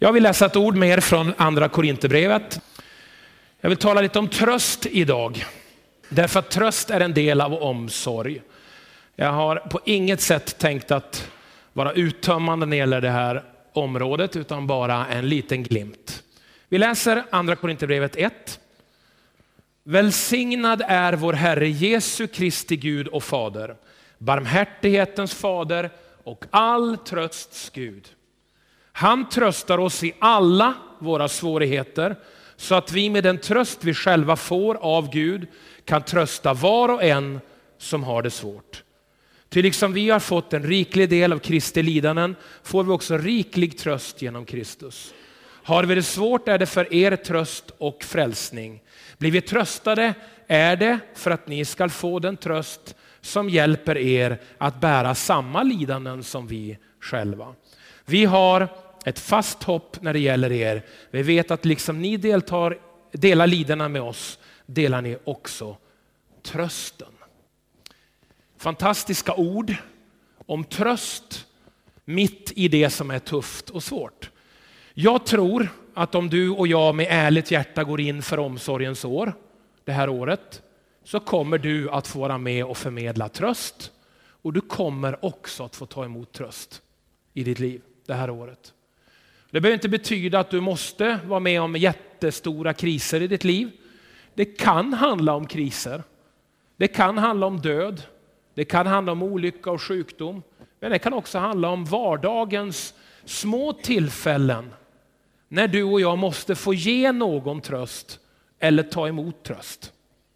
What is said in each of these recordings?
Jag vill läsa ett ord med er från andra Korinthierbrevet. Jag vill tala lite om tröst idag. Därför att tröst är en del av omsorg. Jag har på inget sätt tänkt att vara uttömmande när det gäller det här området, utan bara en liten glimt. Vi läser andra Korinthierbrevet 1. Välsignad är vår Herre Jesu Kristi Gud och Fader, barmhärtighetens Fader och all trösts Gud. Han tröstar oss i alla våra svårigheter, så att vi med den tröst vi själva får av Gud kan trösta var och en som har det svårt. Ty liksom vi har fått en riklig del av Kristi lidanden får vi också riklig tröst genom Kristus. Har vi det svårt är det för er tröst och frälsning. Blir vi tröstade är det för att ni ska få den tröst som hjälper er att bära samma lidanden som vi själva. Vi har ett fast hopp när det gäller er. Vi vet att liksom ni delar lidandena med oss, delar ni också trösten. Fantastiska ord om tröst mitt i det som är tufft och svårt. Jag tror att om du och jag med ärligt hjärta går in för omsorgens år, det här året, så kommer du att få vara med och förmedla tröst. Och du kommer också att få ta emot tröst i ditt liv det här året. Det behöver inte betyda att du måste vara med om jättestora kriser i ditt liv. Det kan handla om kriser. Det kan handla om död. Det kan handla om olycka och sjukdom. Men det kan också handla om vardagens små tillfällen när du och jag måste få ge någon tröst eller ta emot tröst.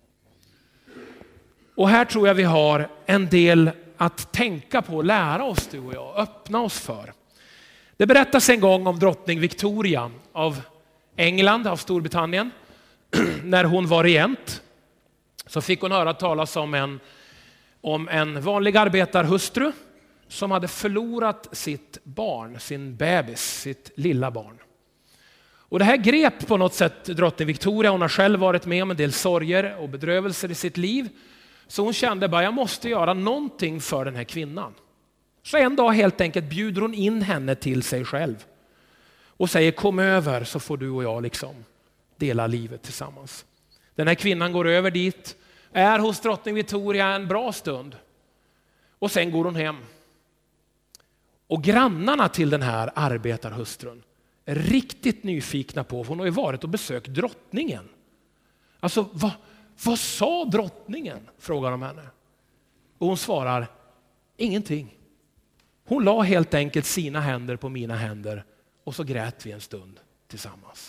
Och här tror jag vi har en del att tänka på, lära oss du och jag, öppna oss för. Det berättas en gång om drottning Victoria av England, av Storbritannien. När hon var regent så fick hon höra talas om en vanlig arbetarhustru som hade förlorat sitt barn, sin bebis, sitt lilla barn. Och det här grep på något sätt drottning Victoria. Hon har själv varit med om en del sorger och bedrövelser i sitt liv. Så hon kände bara, jag måste göra någonting för den här kvinnan. Så en dag helt enkelt bjuder hon in henne till sig själv. Och säger, kom över så får du och jag liksom dela livet tillsammans. Den här kvinnan går över dit, är hos drottning Victoria en bra stund. Och sen går hon hem. Och grannarna till den här arbetarhustrun är riktigt nyfikna på, hon har ju varit och besökt drottningen. Alltså vad sa drottningen? Frågar de henne. Och hon svarar, ingenting. Hon la helt enkelt sina händer på mina händer och så grät vi en stund tillsammans.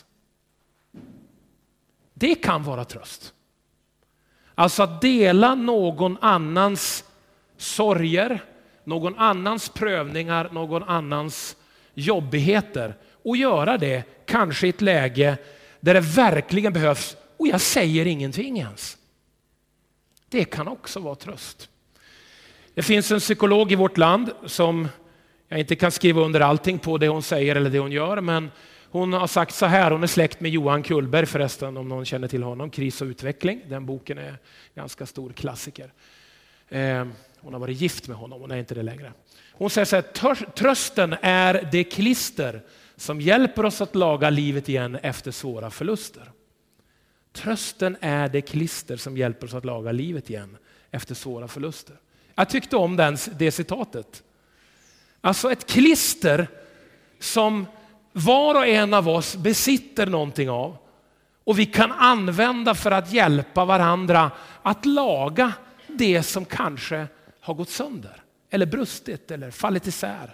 Det kan vara tröst. Alltså att dela någon annans sorger, någon annans prövningar, någon annans jobbigheter och göra det kanske i ett läge där det verkligen behövs och jag säger ingenting ens. Det kan också vara tröst. Det finns en psykolog i vårt land som jag inte kan skriva under allting på det hon säger eller det hon gör, men hon har sagt så här, hon är släkt med Johan Kullberg förresten, om någon känner till honom, Kris och utveckling. Den boken är ganska stor klassiker. Hon har varit gift med honom, hon är inte det längre. Hon säger så här, trösten är det klister som hjälper oss att laga livet igen efter svåra förluster. Trösten är det klister som hjälper oss att laga livet igen efter svåra förluster. Jag tyckte om det citatet. Alltså ett klister som var och en av oss besitter någonting av. Och vi kan använda för att hjälpa varandra att laga det som kanske har gått sönder. Eller brustit eller fallit isär.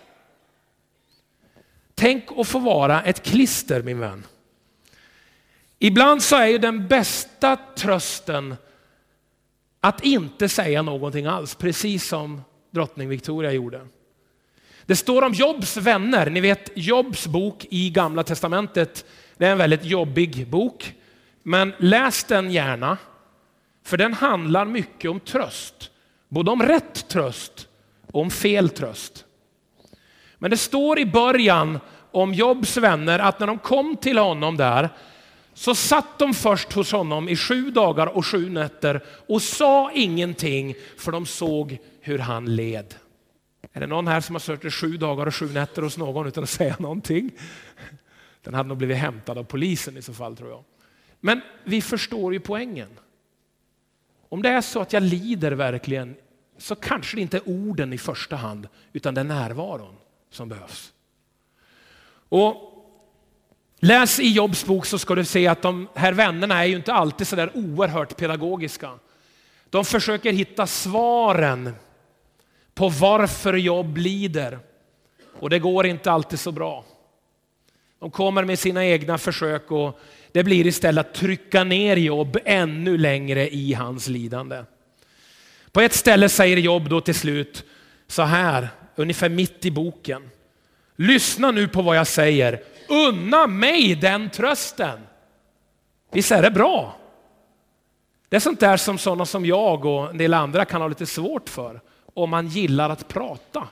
Tänk att få vara ett klister, min vän. Ibland så är ju den bästa trösten att inte säga någonting alls. Precis som drottning Victoria gjorde. Det står om Jobs vänner. Ni vet Jobs bok i Gamla testamentet. Det är en väldigt jobbig bok. Men läs den gärna. För den handlar mycket om tröst. Både om rätt tröst och om fel tröst. Men det står i början om Jobs vänner att när de kom till honom där så satt de först hos honom i 7 dagar och 7 nätter och sa ingenting för de såg hur han led. Är det någon här som har suttit 7 dagar och 7 nätter hos någon utan att säga någonting? Den hade nog blivit hämtad av polisen i så fall, tror jag. Men vi förstår ju poängen. Om det är så att jag lider verkligen, så kanske det inte är orden i första hand, utan det är närvaron som behövs. Och läs i Jobs bok så ska du se att de här vännerna är ju inte alltid så där oerhört pedagogiska. De försöker hitta svaren på varför Job lider. Och det går inte alltid så bra. De kommer med sina egna försök och det blir istället att trycka ner Job ännu längre i hans lidande. På ett ställe säger Job då till slut så här, ungefär mitt i boken. Lyssna nu på vad jag säger. Unna mig den trösten. Visst är det bra? Det är sånt där som sådana som jag och en del andra kan ha lite svårt för. Om man gillar att prata.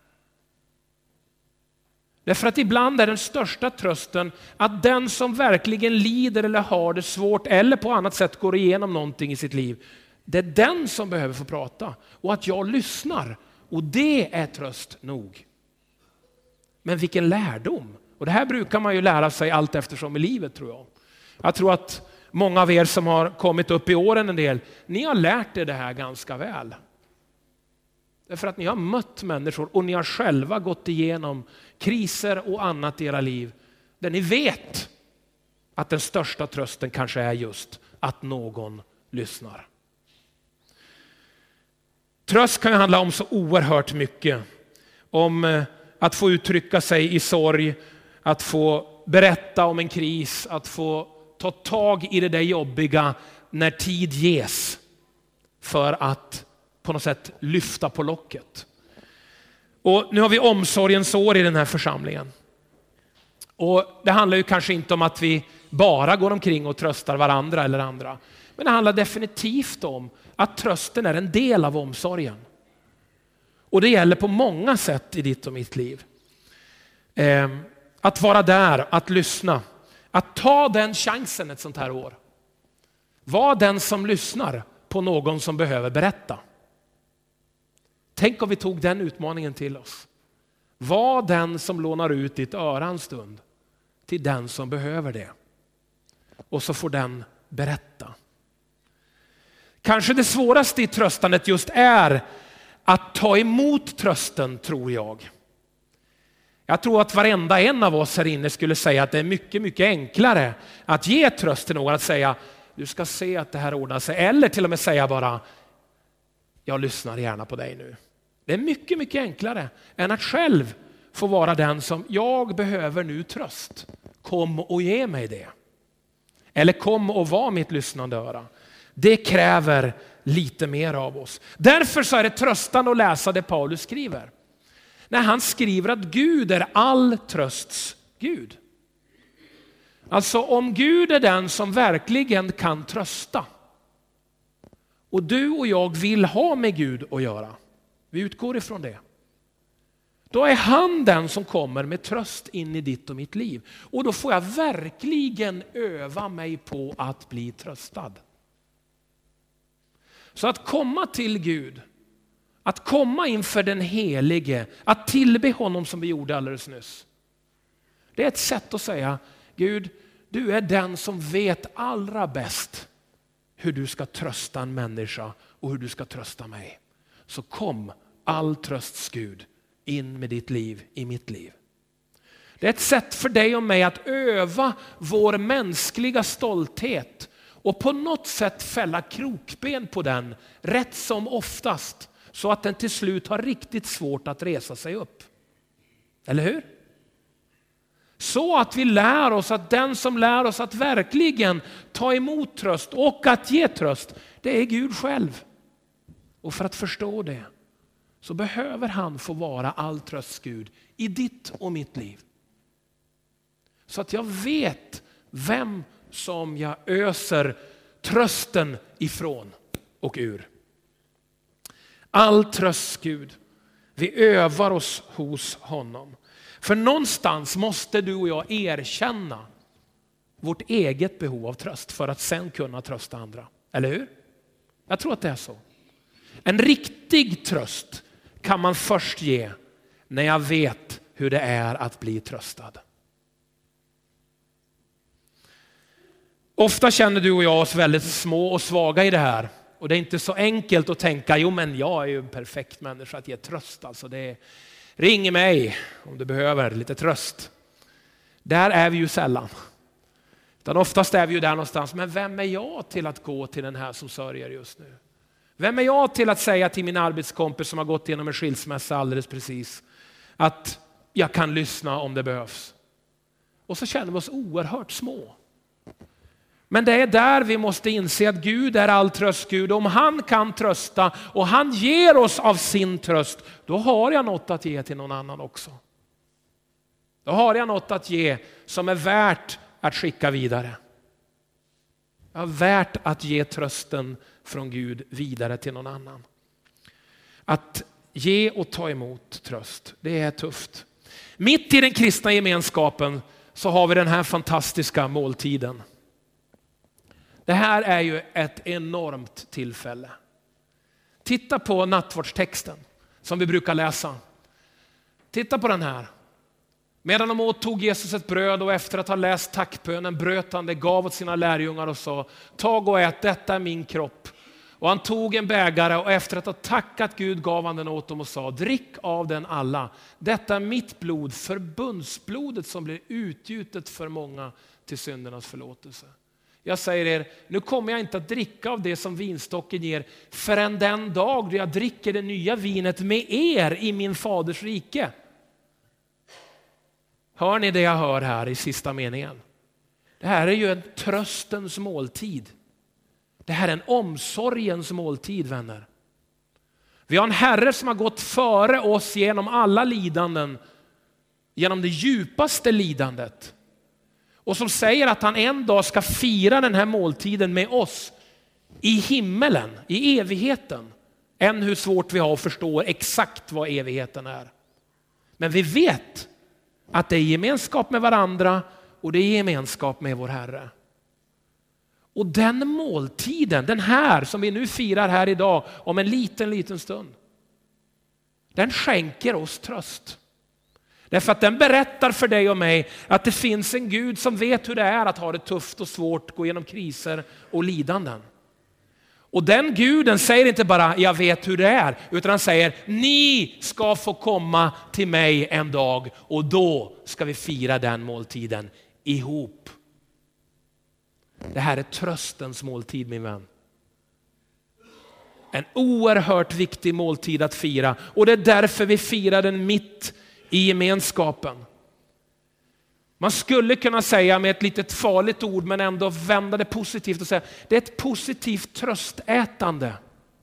Därför att ibland är den största trösten att den som verkligen lider eller har det svårt eller på annat sätt går igenom någonting i sitt liv. Det är den som behöver få prata. Och att jag lyssnar. Och det är tröst nog. Men vilken lärdom. Och det här brukar man ju lära sig allt eftersom i livet, tror jag. Jag tror att många av er som har kommit upp i åren en del, ni har lärt er det här ganska väl. Därför att ni har mött människor och ni har själva gått igenom kriser och annat i era liv. Där ni vet att den största trösten kanske är just att någon lyssnar. Tröst kan ju handla om så oerhört mycket. Om att få uttrycka sig i sorg, att få berätta om en kris, att få ta tag i det där jobbiga när tid ges för att på något sätt lyfta på locket. Och nu har vi omsorgens år i den här församlingen. Och det handlar ju kanske inte om att vi bara går omkring och tröstar varandra eller andra. Men det handlar definitivt om att trösten är en del av omsorgen. Och det gäller på många sätt i ditt och mitt liv. Att vara där, att lyssna. Att ta den chansen ett sånt här år. Var den som lyssnar på någon som behöver berätta. Tänk om vi tog den utmaningen till oss. Var den som lånar ut ditt öra en stund till den som behöver det. Och så får den berätta. Kanske det svåraste i tröstandet just är att ta emot trösten, tror jag. Jag tror att varenda en av oss här inne skulle säga att det är mycket, mycket enklare att ge tröst till någon, att säga du ska se att det här ordnar sig. Eller till och med säga bara jag lyssnar gärna på dig nu. Det är mycket, mycket enklare än att själv få vara den som jag behöver nu tröst. Kom och ge mig det. Eller kom och var mitt lyssnande öra. Det kräver lite mer av oss. Därför så är det tröstande att läsa det Paulus skriver. När han skriver att Gud är all trösts Gud. Alltså om Gud är den som verkligen kan trösta. Och du och jag vill ha med Gud att göra. Vi utgår ifrån det. Då är han den som kommer med tröst in i ditt och mitt liv. Och då får jag verkligen öva mig på att bli tröstad. Så att komma till Gud, att komma inför den helige, att tillbe honom som vi gjorde alldeles nyss. Det är ett sätt att säga, Gud, du är den som vet allra bäst hur du ska trösta en människa och hur du ska trösta mig. Så kom all trösts Gud in med ditt liv i mitt liv. Det är ett sätt för dig och mig att öva vår mänskliga stolthet och på något sätt fälla krokben på den rätt som oftast, så att den till slut har riktigt svårt att resa sig upp. Eller hur? Så att vi lär oss att den som lär oss att verkligen ta emot tröst och att ge tröst, det är Gud själv. Och för att förstå det så behöver han få vara all trösts Gud i ditt och mitt liv. Så att jag vet vem som jag öser trösten ifrån och ur. All tröst Gud. Vi övar oss hos honom. För någonstans måste du och jag erkänna vårt eget behov av tröst för att sen kunna trösta andra. Eller hur? Jag tror att det är så. En riktig tröst kan man först ge när jag vet hur det är att bli tröstad. Ofta känner du och jag oss väldigt små och svaga i det här. Och det är inte så enkelt att tänka, jo men jag är ju en perfekt människa att ge tröst. Alltså ring mig om du behöver lite tröst. Där är vi ju sällan. Utan oftast är vi ju där någonstans, men vem är jag till att gå till den här som sörjer just nu? Vem är jag till att säga till min arbetskompis som har gått igenom en skilsmässa alldeles precis att jag kan lyssna om det behövs? Och så känner vi oss oerhört små. Men det är där vi måste inse att Gud är all tröst Gud. Om han kan trösta och han ger oss av sin tröst, då har jag något att ge till någon annan också. Då har jag något att ge som är värt att skicka vidare. Jag är värt att ge trösten från Gud vidare till någon annan. Att ge och ta emot tröst, det är tufft. Mitt i den kristna gemenskapen så har vi den här fantastiska måltiden. Det här är ju ett enormt tillfälle. Titta på nattvardstexten som vi brukar läsa. Titta på den här. Medan de åt tog Jesus ett bröd och efter att ha läst tackbönen bröt han det, gav åt sina lärjungar och sa: tag och ät, detta är min kropp. Och han tog en bägare och efter att ha tackat Gud gav han den åt dem och sa: drick av den alla. Detta är mitt blod, förbundsblodet som blir utgjutet för många till syndernas förlåtelse. Jag säger er, nu kommer jag inte att dricka av det som vinstocken ger förrän den dag då jag dricker det nya vinet med er i min faders rike. Hör ni det jag hör här i sista meningen? Det här är ju en tröstens måltid. Det här är en omsorgens måltid, vänner. Vi har en Herre som har gått före oss genom alla lidanden, genom det djupaste lidandet. Och som säger att han en dag ska fira den här måltiden med oss i himmelen, i evigheten. Än hur svårt vi har att förstå exakt vad evigheten är. Men vi vet att det är gemenskap med varandra och det är gemenskap med vår Herre. Och den måltiden, den här som vi nu firar här idag om en liten stund, den skänker oss tröst. Därför att den berättar för dig och mig att det finns en Gud som vet hur det är att ha det tufft och svårt, gå igenom kriser och lidanden. Och den Guden säger inte bara jag vet hur det är, utan han säger ni ska få komma till mig en dag och då ska vi fira den måltiden ihop. Det här är tröstens måltid, min vän. En oerhört viktig måltid att fira och det är därför vi firar den mitt i gemenskapen. Man skulle kunna säga med ett litet farligt ord men ändå vända det positivt och säga det är ett positivt tröstätande.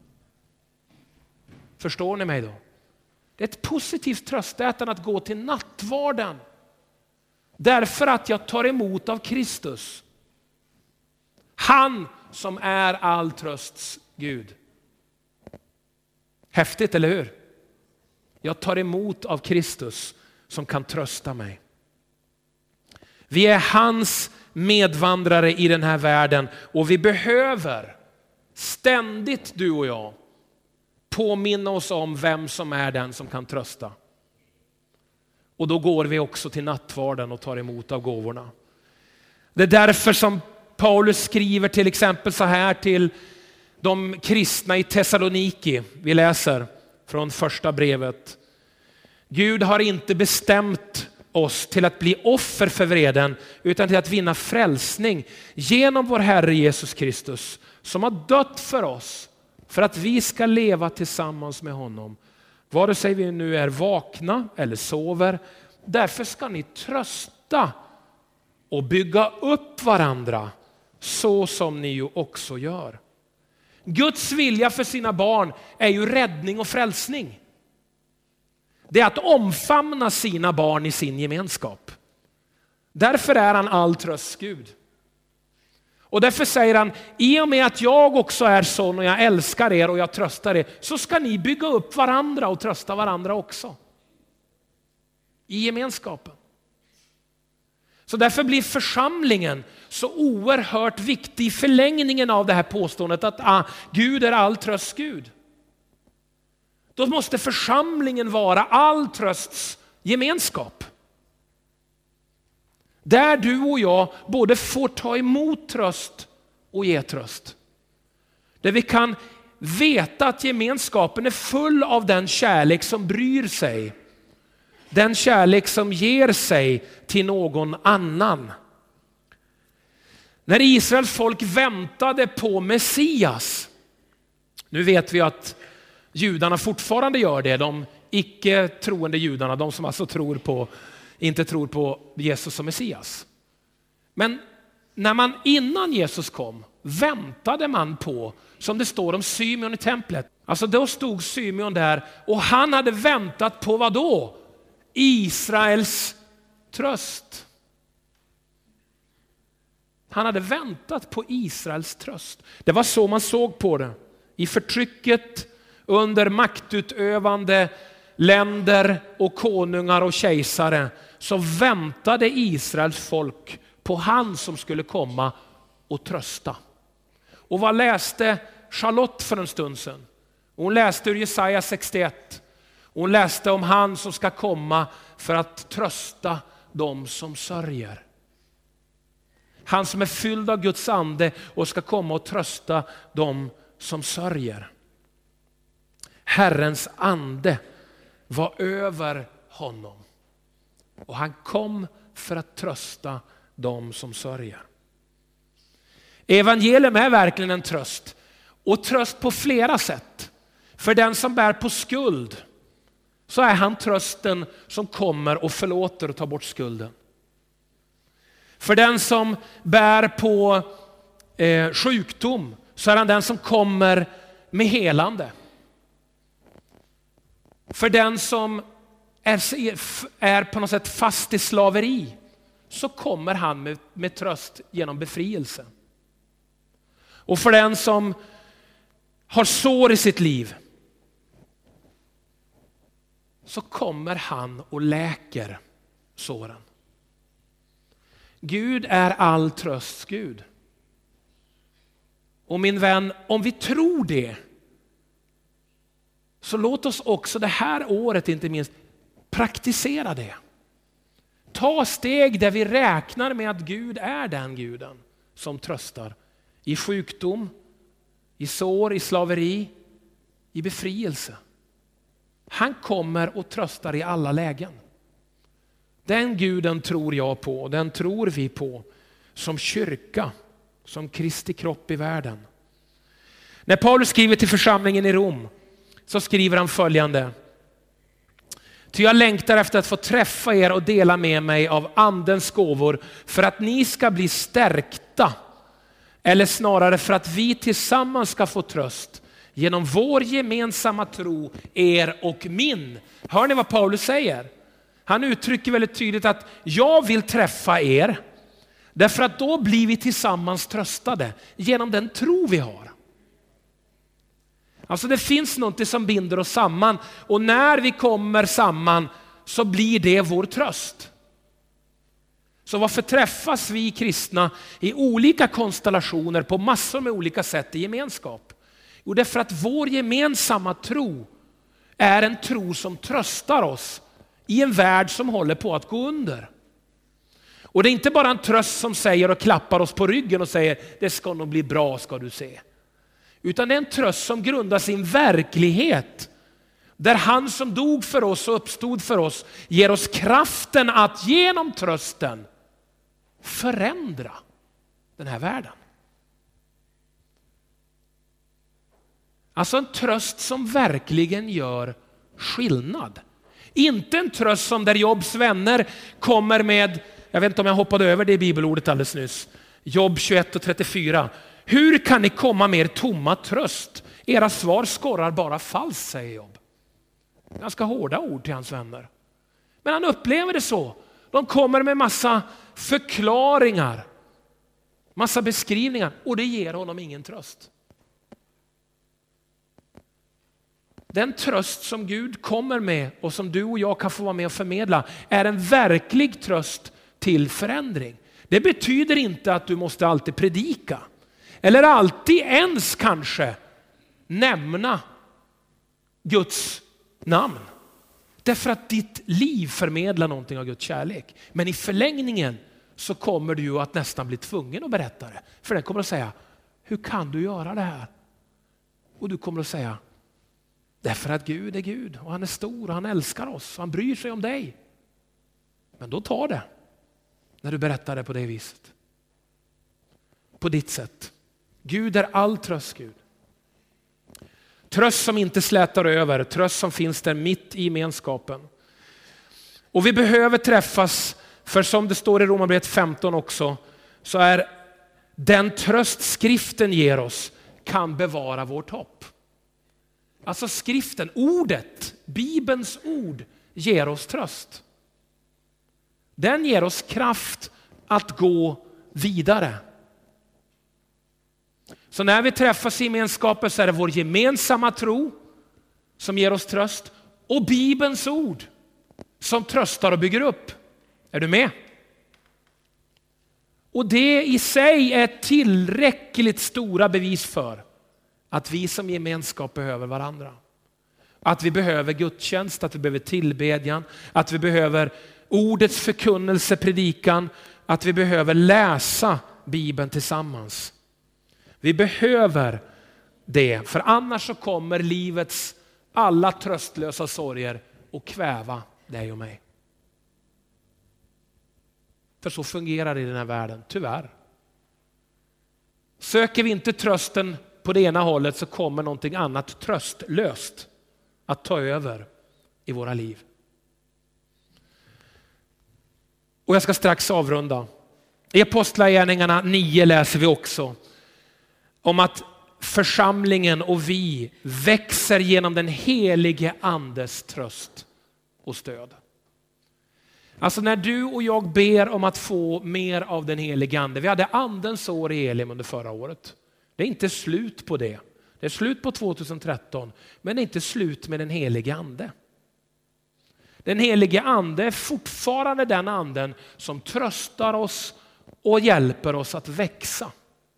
Förstår ni mig då? Det är ett positivt tröstätande att gå till nattvarden. Därför att jag tar emot av Kristus. Han som är all trösts Gud. Häftigt, eller hur? Jag tar emot av Kristus som kan trösta mig. Vi är hans medvandrare i den här världen och vi behöver ständigt, du och jag, påminna oss om vem som är den som kan trösta. Och då går vi också till nattvarden och tar emot av gåvorna. Det är därför som Paulus skriver till exempel så här till de kristna i Thessaloniki. Vi läser från första brevet. Gud har inte bestämt oss till att bli offer för vreden utan till att vinna frälsning genom vår Herre Jesus Kristus som har dött för oss för att vi ska leva tillsammans med honom. Vare sig vi nu är vakna eller sover, därför ska ni trösta och bygga upp varandra så som ni ju också gör. Guds vilja för sina barn är ju räddning och frälsning. Det är att omfamna sina barn i sin gemenskap. Därför är han all trösts Gud. Och därför säger han, i och med att jag också är sån och jag älskar er och jag tröstar er, så ska ni bygga upp varandra och trösta varandra också. I gemenskapen. Så därför blir församlingen så oerhört viktig i förlängningen av det här påståendet att Gud är all trösts Gud. Då måste församlingen vara all trösts gemenskap. Där du och jag både får ta emot tröst och ge tröst. Där vi kan veta att gemenskapen är full av den kärlek som bryr sig. Den kärlek som ger sig till någon annan. När Israels folk väntade på Messias. Nu vet vi att judarna fortfarande gör det. De icke troende judarna, de som alltså inte tror på Jesus som Messias. Men när man innan Jesus kom väntade man på, som det står om Symeon i templet. Alltså då stod Symeon där och han hade väntat på vad då? Israels tröst. Han hade väntat på Israels tröst. Det var så man såg på det. I förtrycket under maktutövande länder och konungar och kejsare så väntade Israels folk på han som skulle komma och trösta. Och vad läste Charlotte för en stund sedan? Hon läste ur Jesaja 61. Hon läste om han som ska komma för att trösta dem som sörjer. Han som är fylld av Guds ande och ska komma och trösta dem som sörjer. Herrens ande var över honom. Och han kom för att trösta dem som sörjer. Evangelium är verkligen en tröst. Och tröst på flera sätt. För den som bär på skuld så är han trösten som kommer och förlåter och tar bort skulden. För den som bär på sjukdom så är han den som kommer med helande. För den som är på något sätt fast i slaveri så kommer han med tröst genom befrielse. Och för den som har sår i sitt liv så kommer han och läker såren. Gud är all trösts Gud. Och min vän, om vi tror det så låt oss också det här året inte minst praktisera det. Ta steg där vi räknar med att Gud är den guden som tröstar i sjukdom, i sår, i slaveri, i befrielse. Han kommer och tröstar i alla lägen. Den guden tror jag på, den tror vi på som kyrka, som Kristi kropp i världen. När Paulus skriver till församlingen i Rom så skriver han följande: ty jag längtar efter att få träffa er och dela med mig av andens gåvor för att ni ska bli stärkta, eller snarare för att vi tillsammans ska få tröst genom vår gemensamma tro, er och min. Hör ni vad Paulus säger? Han uttrycker väldigt tydligt att jag vill träffa er därför att då blir vi tillsammans tröstade genom den tro vi har. Alltså det finns något som binder oss samman och när vi kommer samman så blir det vår tröst. Så varför träffas vi kristna i olika konstellationer på massor med olika sätt i gemenskap? Jo, det är för att vår gemensamma tro är en tro som tröstar oss i en värld som håller på att gå under. Och det är inte bara en tröst som säger och klappar oss på ryggen och säger det ska nog bli bra, ska du se. Utan det är en tröst som grundar sin verklighet. Där han som dog för oss och uppstod för oss ger oss kraften att genom trösten förändra den här världen. Alltså en tröst som verkligen gör skillnad. Inte en tröst som där Jobs vänner kommer med, jag vet inte om jag hoppade över det i bibelordet alldeles nyss. Jobb 21 och 34. Hur kan ni komma med er tomma tröst? Era svar skorrar bara falskt, säger Jobb. Ganska hårda ord till hans vänner. Men han upplever det så. De kommer med massa förklaringar, massa beskrivningar och det ger honom ingen tröst. Den tröst som Gud kommer med och som du och jag kan få vara med och förmedla är en verklig tröst till förändring. Det betyder inte att du måste alltid predika eller alltid ens kanske nämna Guds namn. Därför att ditt liv förmedlar någonting av Guds kärlek. Men i förlängningen så kommer du ju att nästan bli tvungen att berätta det. För den kommer att säga, hur kan du göra det här? Och du kommer att säga, därför att Gud är Gud och han är stor och han älskar oss och han bryr sig om dig. Men då tar det när du berättar det på det viset. På ditt sätt. Gud är all tröst, Gud. Tröst som inte slätar över, tröst som finns där mitt i gemenskapen. Och vi behöver träffas, för som det står i Romarbrevet 15 också, så är den tröst skriften ger oss kan bevara vårt hopp. Alltså skriften, ordet, Bibelns ord ger oss tröst. Den ger oss kraft att gå vidare. Så när vi träffas i gemenskapen så är det vår gemensamma tro som ger oss tröst och Bibelns ord som tröstar och bygger upp. Är du med? Och det i sig är tillräckligt stora bevis för att vi som gemenskap behöver varandra. Att vi behöver gudstjänst, att vi behöver tillbedjan, att vi behöver ordets förkunnelse, predikan, att vi behöver läsa Bibeln tillsammans. Vi behöver det, för annars så kommer livets alla tröstlösa sorger och kväva dig och mig. För så fungerar det i den här världen, tyvärr. Söker vi inte trösten på det ena hållet så kommer någonting annat tröstlöst att ta över i våra liv. Och jag ska strax avrunda. I Apostlagärningarna 9 läser vi också om att församlingen och vi växer genom den helige andes tröst och stöd. Alltså när du och jag ber om att få mer av den helige ande. Vi hade andens år i Elim under förra året. Det är inte slut på det. Det är slut på 2013. Men det är inte slut med den helige ande. Den helige ande är fortfarande den anden som tröstar oss och hjälper oss att växa.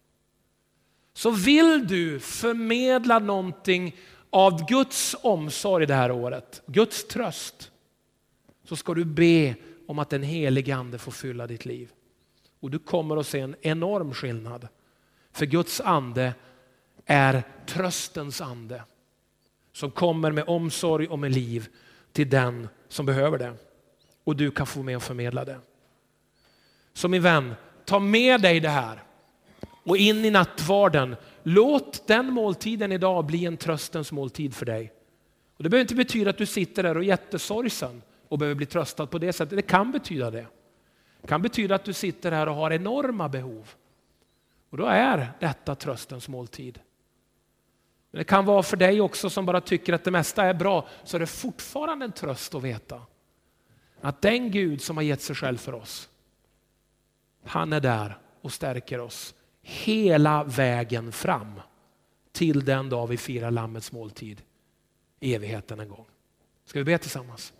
Så vill du förmedla någonting av Guds omsorg det här året, Guds tröst, så ska du be om att den helige ande får fylla ditt liv. Och du kommer att se en enorm skillnad. För Guds ande är tröstens ande som kommer med omsorg och med liv till den som behöver det. Och du kan få med och förmedla det. Så min vän, ta med dig det här och in i nattvarden. Låt den måltiden idag bli en tröstens måltid för dig. Och det behöver inte betyda att du sitter där och är jättesorgsen och behöver bli tröstad på det sättet. Det kan betyda det. Det kan betyda att du sitter här och har enorma behov. Och då är detta tröstens måltid. Men det kan vara för dig också som bara tycker att det mesta är bra, så är det fortfarande en tröst att veta att den Gud som har gett sig själv för oss, han är där och stärker oss hela vägen fram till den dag vi firar Lammets måltid i evigheten en gång. Ska vi be tillsammans?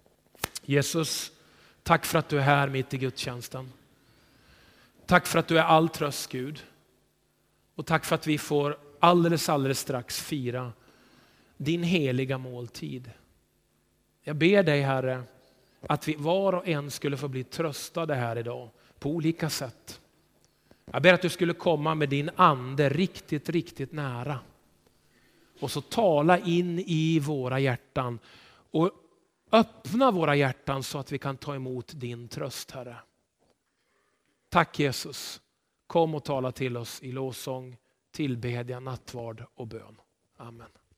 Jesus, tack för att du är här mitt i gudstjänsten. Tack för att du är all tröst, Gud. Och tack för att vi får alldeles strax fira din heliga måltid. Jag ber dig, Herre, att vi var och en skulle få bli tröstade här idag på olika sätt. Jag ber att du skulle komma med din ande riktigt nära. Och så tala in i våra hjärtan och öppna våra hjärtan så att vi kan ta emot din tröst, Herre. Tack Jesus. Kom och tala till oss i lovsång, tillbedjan, nattvard och bön. Amen.